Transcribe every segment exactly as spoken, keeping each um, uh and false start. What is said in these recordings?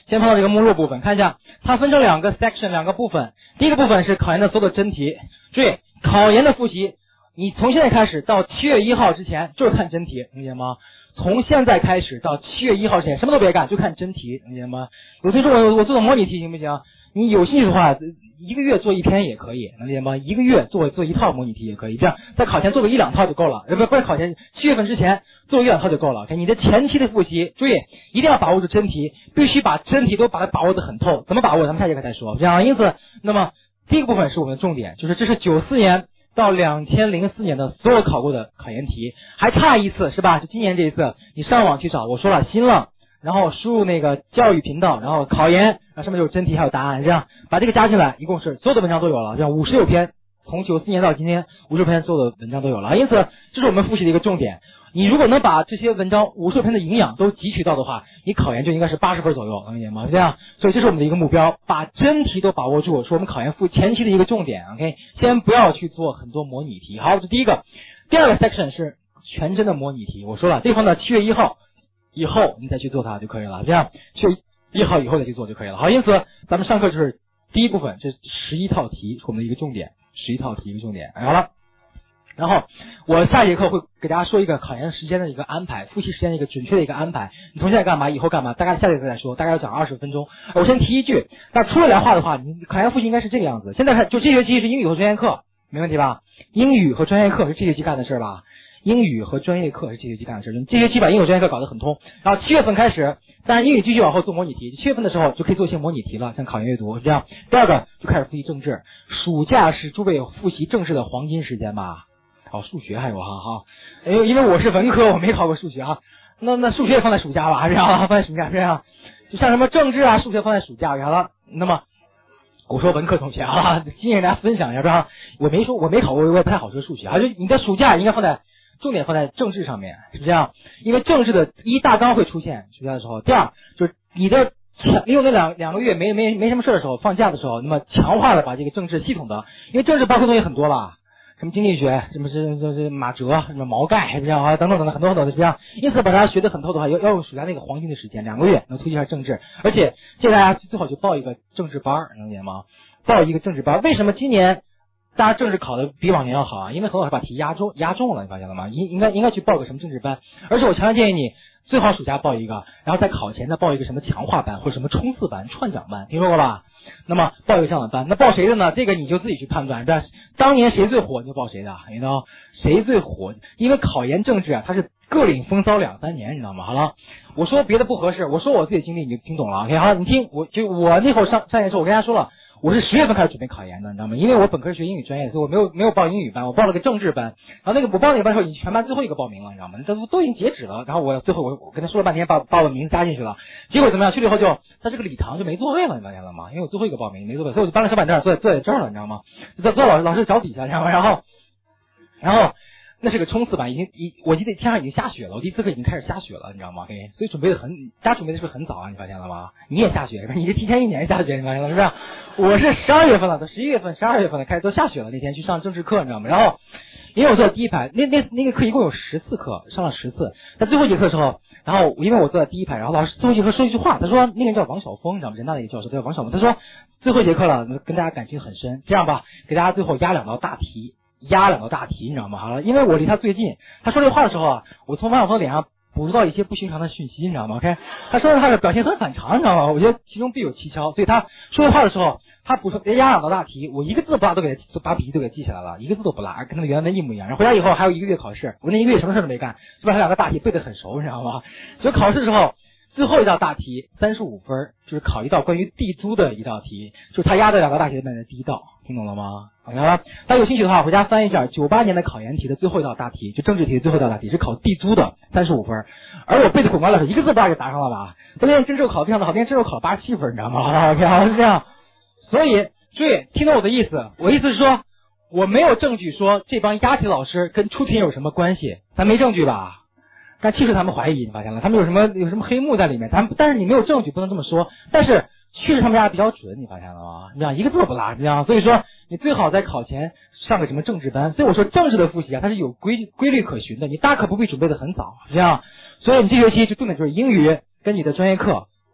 先碰到这个目录部分，看一下，它分成两个 section， 两个部分。第一个部分是考研的所有的真题，注意，考研的复习，你从现在开始到七月一号之前就是看真题，理解吗？从现在开始到七月一号之前，什么都别干，就看真题，理解吗？有同学说我我做做模拟题行不行？你有兴趣的话，一个月做一篇也可以，能理解吗？一个月做做一套模拟题也可以，这样在考前做个一两套就够了，呃不不是考前七月份之前做一两套就够了。OK， 你的前期的复习，注意一定要把握住真题，必须把真题都把它把握得很透。怎么把握？咱们下节课再说。这样，因此，那么第一个部分是我们的重点，就是这是九四年到两千零四年的所有考过的考研题，还差一次是吧？就今年这一次，你上网去找，我说了新浪。然后输入那个教育频道，然后考研，然后上面就是真题还有答案，这样把这个加进来，一共是所有的文章都有了，这样五十六篇，从九四年到今天五十六篇所有的文章都有了，因此这是我们复习的一个重点。你如果能把这些文章五十六篇的营养都汲取到的话，你考研就应该是八十分左右，能理解吗？这样，所以这是我们的一个目标，把真题都把握住，是我们考研复前期的一个重点。OK， 先不要去做很多模拟题。好，这第一个，第二个 section 是全真的模拟题。我说了，这方呢七月一号。以后你再去做它就可以了，这样七月一号以后再去做就可以了。好，因此咱们上课就是第一部分，这十一套题是我们的一个重点，十一套题一个重点。好了，然后我下节课会给大家说一个考研时间的一个安排，复习时间的一个准确的一个安排。你从现在干嘛，以后干嘛，大概下节课再说，大概要讲二十分钟。我先提一句，那出了来话的话，你考研复习应该是这个样子。现在看，就这学期是英语和专业课，没问题吧？英语和专业课是这学期干的事吧？英语和专业课是这学期干的事，这学期把英语专业课搞得很通，然后七月份开始，当然英语继续往后做模拟题，七月份的时候就可以做一些模拟题了，像考研阅读这样。第二个就开始复习政治，暑假是诸位复习政治的黄金时间吧？好，数学还有哈哈，因为因为我是文科，我没考过数学哈，那那数学放在暑假吧，这样放在暑假这样，就像什么政治啊、数学放在暑假，然后那么。我说文科同学啊，今天给大家分享一下，不然我没说我没考过，我也不太好说数学啊。就你的暑假应该放在重点放在政治上面，是不是这样？因为政治的一大纲会出现暑假的时候，第二就是你的利用那两两个月没没没什么事的时候，放假的时候，那么强化的把这个政治系统的，因为政治包括东西很多吧，什么经济学，什么是这这马哲，什么毛概，是这样啊，等等等等很多很多的，是这样。因此把它学得很透的话，要要用暑假那个黄金的时间，两个月能突击一下政治，而且建议大家最好就报一个政治班，能理解吗？报一个政治班，为什么今年大家政治考的比往年要好啊？因为很多老师把题压中压中了，你发现了吗？应应该应该去报个什么政治班，而且我强烈建议你最好暑假报一个，然后在考前再报一个什么强化班或者什么冲刺班、串讲班，听说过吧？那么报一个这样的班，那报谁的呢？这个你就自己去判断，对吧？当年谁最火你就报谁的，你知道谁最火？因为考研政治啊，它是各领风骚两三年，你知道吗？好了，我说别的不合适，我说我自己的经历你就听懂了。OK， 好，你听，我就我那会儿上上研的时候，我跟大家说了。我是十月份开始准备考研的，你知道吗？因为我本科是学英语专业，所以我没有没有报英语班，我报了个政治班。然后那个我报那个班的时候，已经全班最后一个报名了，你知道吗？这都都已经截止了。然后我最后我我跟他说了半天，把把我名字加进去了。结果怎么样？去了以后就他这个礼堂就没座位了，你发现了吗？因为我最后一个报名没座位，所以我就搬了小板凳坐在坐在这儿了，你知道吗？坐坐老师老师脚底下，你知道吗？然后然后。那是个冲刺班，已经一我记得天上已经下雪了，我第一次课已经开始下雪了，你知道吗？ OK， 所以准备的很，大家准备的是不是很早啊？你发现了吗？你也下雪是吧？你是提前一年下雪，你发现了是不是？我是十二月份了，都十一月份、十二月份了，开始都下雪了。那天去上政治课，你知道吗？然后因为我坐在第一排，那那那个课一共有十次课，上了十次。在最后一节课的时候，然后因为我坐在第一排，然后老师最后一节课说一句话，他说那个人叫王晓峰，你知道吗？人大的一个教授，叫王晓峰。他说最后一节课了，跟大家感情很深，这样吧，给大家最后压两道大题。压两道大题，你知道吗？好了，因为我离他最近，他说这话的时候啊，我从王晓峰脸上捕捉到一些不寻常的讯息，你知道吗 ？OK， 他说的他的表现很反常，你知道吗？我觉得其中必有蹊跷，所以他说这话的时候，他补充别压两道大题，我一个字都不落都给他把笔记都给记下来了，一个字都不落，跟他的原文一模一样。然后回家以后还有一个月考试，我那一个月什么事都没干，就把他两个大题背得很熟，你知道吗？所以考试的时候。最后一道大题三十五分，就是考一道关于地租的一道题，就是他压的两道大题里面的第一道，听懂了吗 ？OK 了，大家有兴趣的话，回家翻一下九八年的考研题的最后一道大题，就政治题的最后一道大题是考地租的三十五分，而我背的滚瓜烂熟，一个字不落给答上了吧？昨天政治考非常的好，今天政治考了八十七分，你知道吗 ？OK， 好是这样，所以注意听懂我的意思，我意思是说我没有证据说这帮押题老师跟出题有什么关系，咱没证据吧？但其实他们怀疑，你发现了，他们有什么有什么黑幕在里面，咱但是你没有证据，不能这么说。但是确实他们压的比较准，你发现了吗？这样一个字不落，这样，所以说你最好在考前上个什么政治班。所以我说政治的复习啊，它是有规规律可循的，你大可不必准备的很早，这样。所以你这学期就重点就是英语跟你的专业课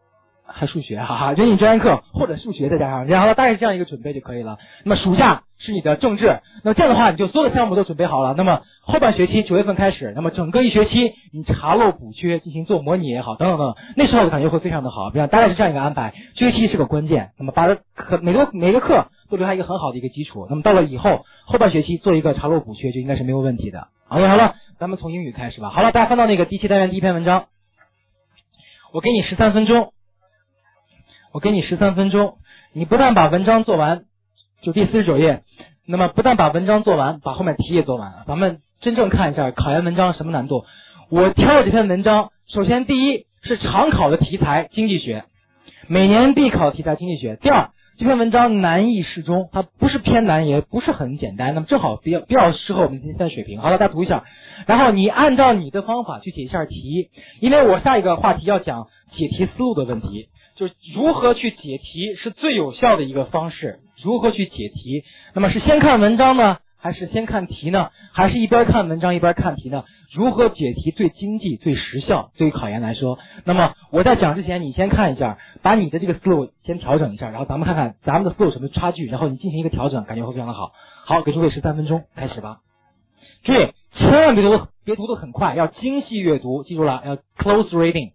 还数学，哈哈，人语专业课或者数学再加上，然后大概是这样一个准备就可以了。那么暑假是你的政治，那么这样的话你就所有的项目都准备好了。那么后半学期九月份开始，那么整个一学期你查漏补缺，进行做模拟也好，等等等等，那时候的感觉会非常的好。比方大概是这样一个安排，这学期是个关键，那么把可每个每个课都留下一个很好的一个基础。那么到了以后后半学期做一个查漏补缺就应该是没有问题的。OK， 好了，咱们从英语开始吧。好了，大家翻到那个第七单元第一篇文章，我给你十三分钟。我给你十三分钟，你不但把文章做完，就第四十九页，那么不但把文章做完，把后面题也做完。咱们真正看一下考研文章什么难度。我挑的这篇文章，首先第一是常考的题材经济学，每年必考题材经济学。第二，这篇文章难易适中，它不是偏难，也不是很简单，那么正好比较比较适合我们今天的水平。好了，大家读一下，然后你按照你的方法去解一下题，因为我下一个话题要讲解题思路的问题。就是如何去解题是最有效的一个方式，如何去解题，那么是先看文章呢，还是先看题呢，还是一边看文章一边看题呢？如何解题最经济最时效，对于考研来说。那么我在讲之前你先看一下，把你的这个思路先调整一下，然后咱们看看咱们的思路有什么差距，然后你进行一个调整，感觉会非常的好。好，给诸位十三分钟开始吧。注意千万别读别读得很快，要精细阅读，记住了，要 close reading。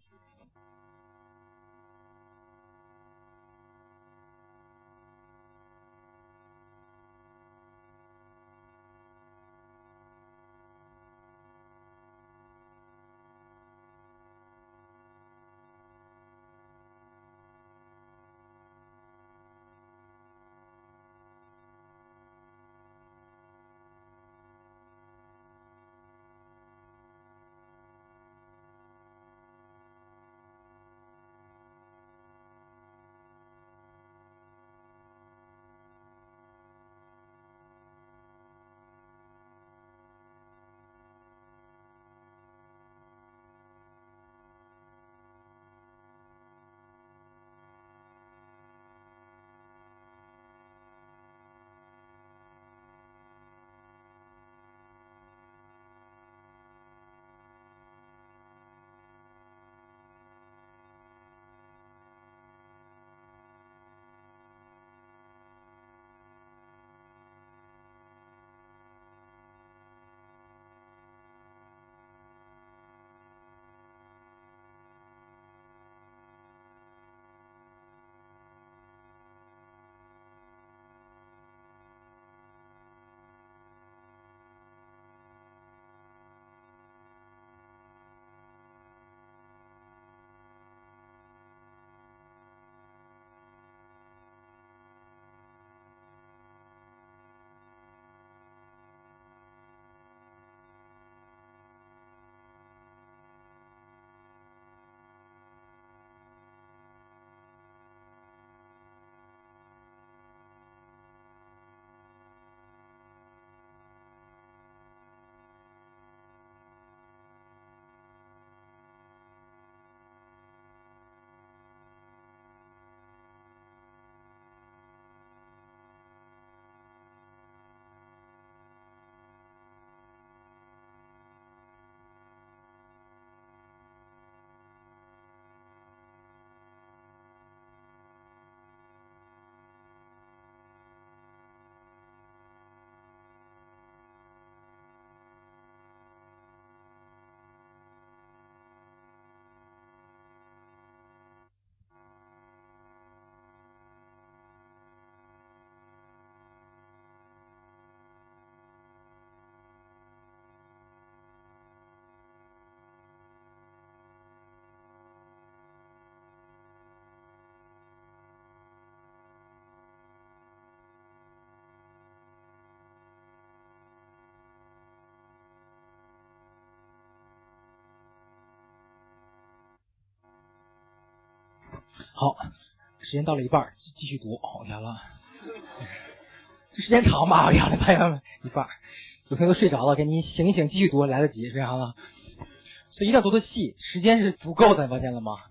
好，时间到了一半，继续读。我看了，这时间长吧？我看了，朋友们，一半，有朋友睡着了，给你醒一醒，继续读，来得及，非常了。所以一定要读的细，时间是足够的，发现了吗？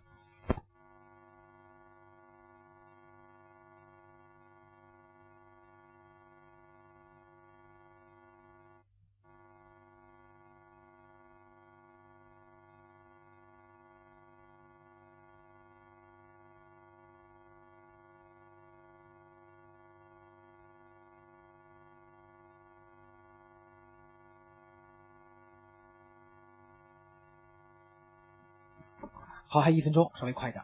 好，还一分钟，稍微快一点。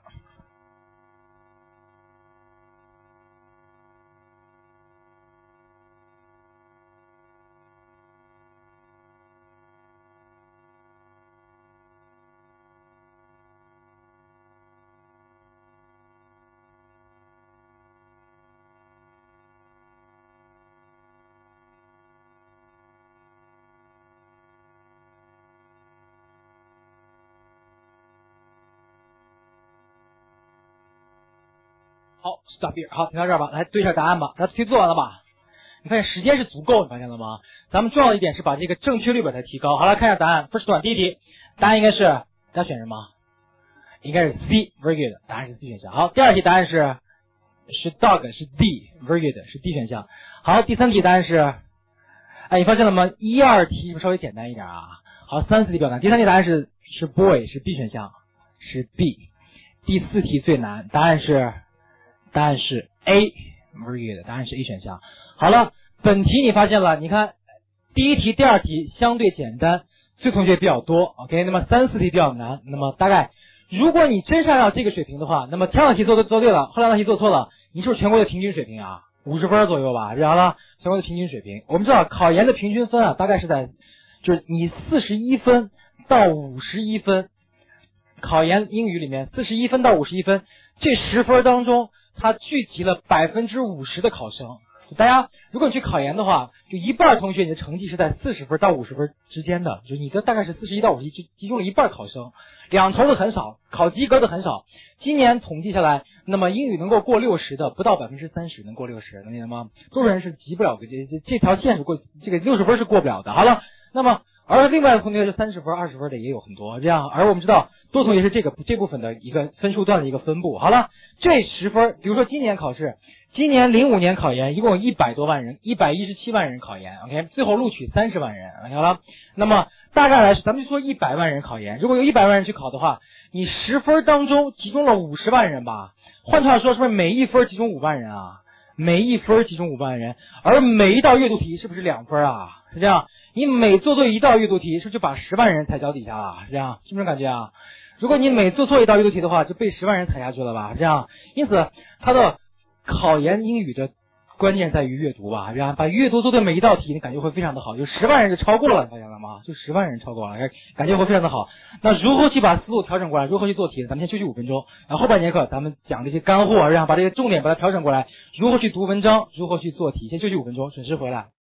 好 ，stop here， 好，停到这儿吧，来对一下答案吧。大家题做完了吧？你发现时间是足够，你发现了吗？咱们重要的一点是把这个正确率把它提高。好了，看一下答案。First one， 第一题，答案应该是大家选什么？应该是 C，very good， 答案是 C 选项。好，第二题答案是是 dog， 是 D，very good， 是 D 选项。好，第三题答案是，哎，你发现了吗？一二题是不是稍微简单一点啊？好，三四题比较难。第三题答案是是 boy， 是 B 选项，是 B。第四题最难，答案是。答案是 A，very good， 答案是 A 选项。好了，本题你发现了，你看第一题、第二题相对简单，对同学比较多 ，OK， 那么三四题比较难，那么大概如果你真是按照这个水平的话，那么前两题做做对了，后两道题做错了，你是不是全国的平均水平啊？五十分左右吧，然后了，全国的平均水平。我们知道考研的平均分啊，大概是在就是你四十一分到五十一分，考研英语里面四十一分到五十一分，这十分当中。它聚集了百分之五十的考生，大家如果你去考研的话，就一半同学你的成绩是在四十分到五十分之间的，就是你的大概是四十一到五十一，集中了一半考生，两头的很少，考及格的很少。今年统计下来，那么英语能够过六十的不到百分之三十，能过六十，能理解吗？多数人是及不了这这这条线是过这个六十分是过不了的。好了，那么而另外的同学是三十分、二十分的也有很多，这样而我们知道多同学是这个这部分的一个分数段的一个分布。好了。这十分，比如说今年考试，今年零五年考研，一共有一百多万人，一百一十七万人考研 ，OK， 最后录取三十万人，好了。那么大概来说，咱们就说一百万人考研，如果有一百万人去考的话，你十分当中集中了五十万人吧，换句话说，是不是每一分集中五万人啊？每一分集中五万人，而每一道阅读题是不是两分啊？是这样，你每做对一道阅读题，是不是就把十万人踩脚底下了？是这样，是不是感觉啊？如果你每做错一道阅读题的话，就被十万人踩下去了吧？这样，因此它的考研英语的关键在于阅读吧？这样把阅读做对每一道题，你感觉会非常的好，就十万人就超过了，你发现了吗？就十万人超过了，感觉会非常的好。那如何去把思路调整过来？如何去做题？咱们先休息五分钟，然后后半节课咱们讲这些干货，然后把这些重点把它调整过来，如何去读文章，如何去做题。先休息五分钟，准时回来。